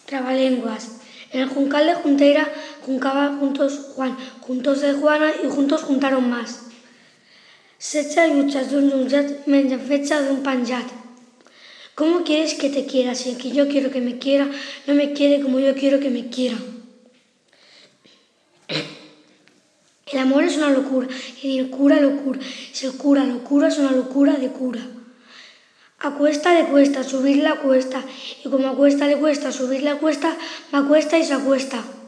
Trabalenguas. En el juncal de Junteira juncaba juntos Juan, juntos de Juana y juntos juntaron más. Setze lluchas d'un junjat mengen fetge d'un penjat. ¿Cómo quieres que te quiera si el que yo quiero que me quiera no me quiere como yo quiero que me quiera? El amor es una locura y el cura locura. Si el cura locura es una locura de cura. A cuesta le cuesta subir la cuesta y como a cuesta le cuesta subir la cuesta, va a cuesta y se acuesta.